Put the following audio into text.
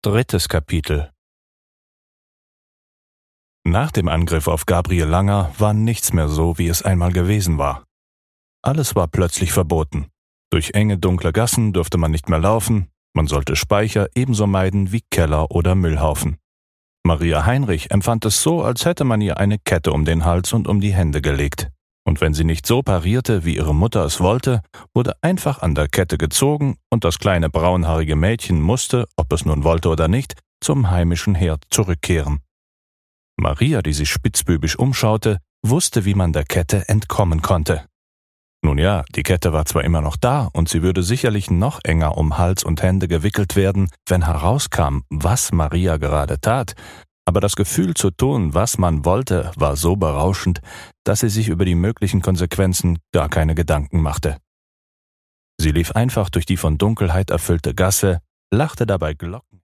Drittes Kapitel. Nach dem Angriff auf Gabriel Langer war nichts mehr so, wie es einmal gewesen war. Alles war plötzlich verboten. Durch enge, dunkle Gassen durfte man nicht mehr laufen, man sollte Speicher ebenso meiden wie Keller oder Müllhaufen. Maria Heinrich empfand es so, als hätte man ihr eine Kette um den Hals und um die Hände gelegt. Und wenn sie nicht so parierte, wie ihre Mutter es wollte, wurde einfach an der Kette gezogen und das kleine braunhaarige Mädchen musste, ob es nun wollte oder nicht, zum heimischen Herd zurückkehren. Maria, die sich spitzbübisch umschaute, wusste, wie man der Kette entkommen konnte. Nun ja, die Kette war zwar immer noch da und sie würde sicherlich noch enger um Hals und Hände gewickelt werden, wenn herauskam, was Maria gerade tat, aber das Gefühl zu tun, was man wollte, war so berauschend, dass sie sich über die möglichen Konsequenzen gar keine Gedanken machte. Sie lief einfach durch die von Dunkelheit erfüllte Gasse, lachte dabei Glocken.